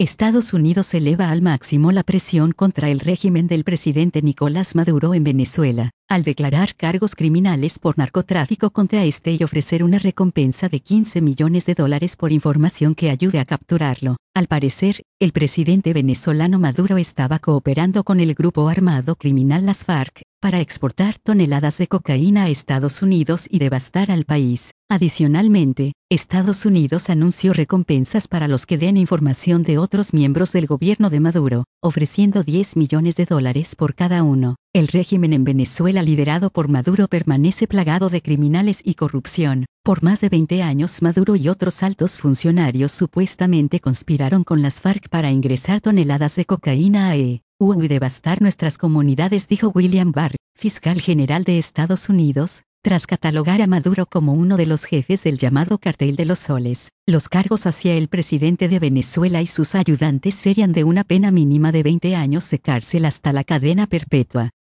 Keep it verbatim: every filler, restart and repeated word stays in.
Estados Unidos eleva al máximo la presión contra el régimen del presidente Nicolás Maduro en Venezuela, al declarar cargos criminales por narcotráfico contra este y ofrecer una recompensa de quince millones de dólares por información que ayude a capturarlo. Al parecer, el presidente venezolano Maduro estaba cooperando con el grupo armado criminal las FARC, para exportar toneladas de cocaína a Estados Unidos y devastar al país. Adicionalmente, Estados Unidos anunció recompensas para los que den información de otros miembros del gobierno de Maduro, ofreciendo diez millones de dólares por cada uno. El régimen en Venezuela liderado por Maduro permanece plagado de criminales y corrupción. Por más de veinte años Maduro y otros altos funcionarios supuestamente conspiraron con las FARC para ingresar toneladas de cocaína a E U y devastar nuestras comunidades, dijo William Barr, fiscal general de Estados Unidos, tras catalogar a Maduro como uno de los jefes del llamado Cartel de los Soles. Los cargos hacia el presidente de Venezuela y sus ayudantes serían de una pena mínima de veinte años de cárcel hasta la cadena perpetua.